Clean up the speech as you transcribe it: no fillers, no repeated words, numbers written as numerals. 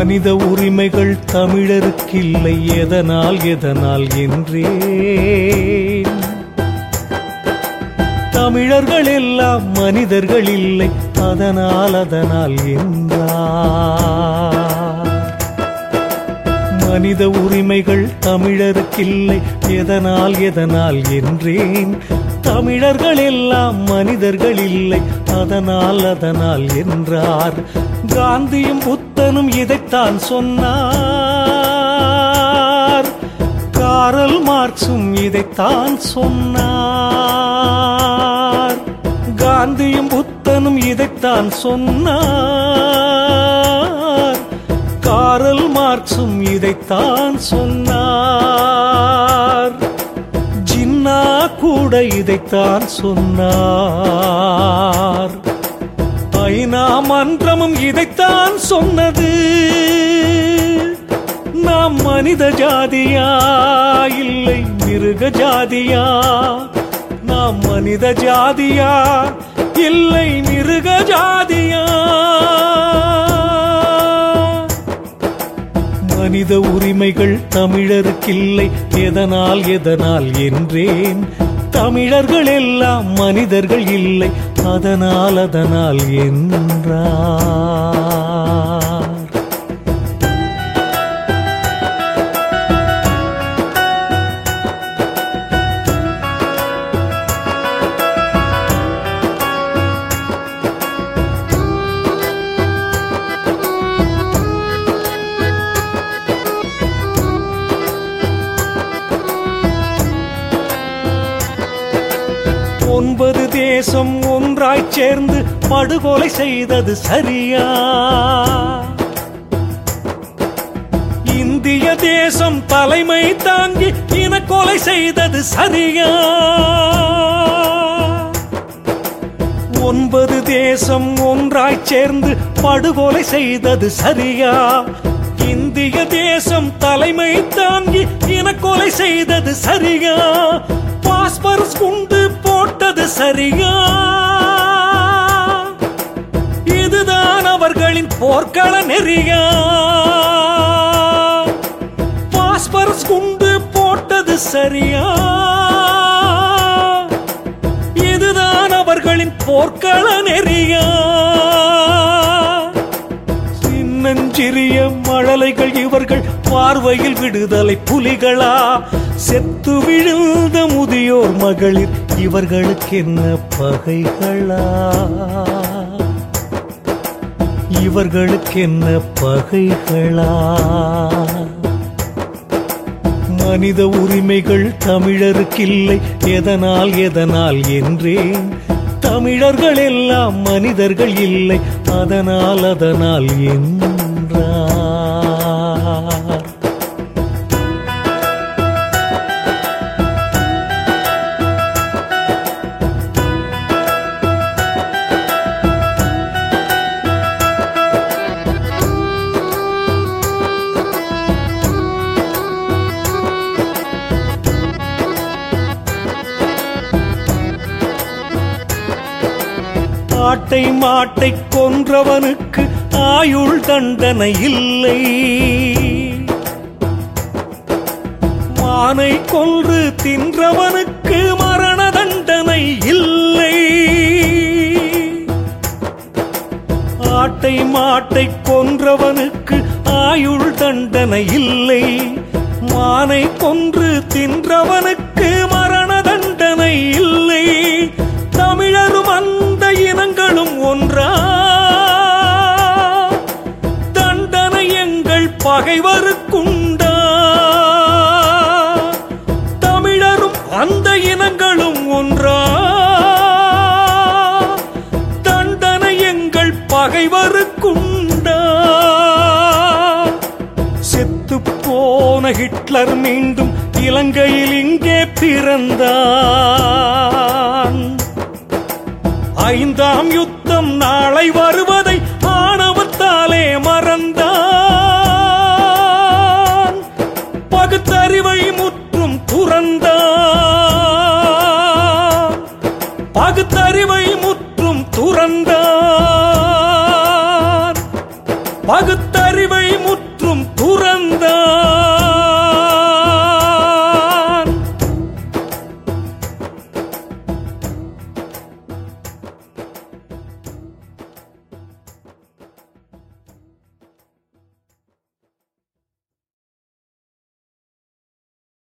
மனித உரிமைகள் தமிழருக்கில்லை எதனால் எதனால் என்றேன். தமிழர்கள் எல்லாம் மனிதர்கள் இல்லை அதனால் அதனால் என்றார். மனித உரிமைகள் தமிழருக்கில்லை எதனால் எதனால் என்றேன். தமிழர்கள் எல்லாம் மனிதர்கள் இல்லை அதனால் அதனால் என்றார். காந்தியும் புத்தனும் இதைத்தான் சொன்னார். காரல் மார்க்சும் இதைத்தான் சொன்னார். காந்தியும் புத்தனும் இதைத்தான் சொன்னார். காரல் மார்க்சும் இதைத்தான் சொன்னார். ஜின்னா கூட இதைத்தான் சொன்னார். ஐநா மன்றமும் இதைத்தான் சொன்னது. நாம் மனித ஜாதியா இல்லை மிருக ஜாதியா? நாம் மனித ஜாதியா இல்லை மிருக ஜாதியா? மனித உரிமைகள் தமிழருக்கில்லை எதனால் எதனால் என்றேன். தமிழர்கள் எல்லாம் மனிதர்கள் இல்லை அதனால் அதனால் என்றார். ஒன்பது தேசம் ஒன்றாய் சேர்ந்து படுகொலை செய்தது சரியா? இந்திய தேசம் தலைமை தாங்கி இனக்கொலை செய்தது சரியா? ஒன்பது தேசம் ஒன்றாய் சேர்ந்து படுகொலை செய்தது சரியா? இந்திய தேசம் தலைமை தாங்கி இனக்கொலை செய்தது சரியா? பாஸ்பரஸ் குண்டு போட்டது சரியா? இதுதான் அவர்களின் போர்க்கள நெறியா? பாஸ்பரஸ் குண்டு போட்டது சரியா? இதுதான் அவர்களின் போர்க்கள நெறியா? சின்னஞ்சிறிய மழலைகள் இவர்கள் பார்வையில் விடுதலை புலிகளா? செத்து விழுந்த முதியோர் மகளிர் இவர்களுக்கென்ன பகைகளா? இவர்களுக்கென்ன பகைகளா? மனித உரிமைகள் தமிழருக்கில்லை எதனால் எதனால் என்றேன். தமிழர்கள் எல்லாம் மனிதர்கள் இல்லை அதனால் அதனால் என்றார். ஆட்டை மாட்டை கொன்றவனுக்கு ஆயுள் தண்டனை இல்லை. மானை கொன்று தின்றவனுக்கு மரண தண்டனை இல்லை. ஆட்டை மாட்டை கொன்றவனுக்கு ஆயுள் தண்டனை இல்லை. மானை கொன்று தின்றவனுக்கு மரண தண்டனை இல்லை. தமிழரும் அந்த இனங்களும் ஒன்றா? தண்டனை எங்கள் பகைவருக்குண்டா? தமிழரும் அந்த இனங்களும் ஒன்றா? தண்டனை எங்கள் பகைவருக்குண்டா? செத்துப்போன ஹிட்லர் மீண்டும் இலங்கையில் இங்கே பிறந்தான். ஐந்தாம் யுத்தம் நாளை வருவதை ஆணவத்தாலே மறந்தான். பகுத்தறிவை முற்றும் துறந்தான். பகுத்தறிவை முற்றும் துறந்தான். பகுத்தறிவை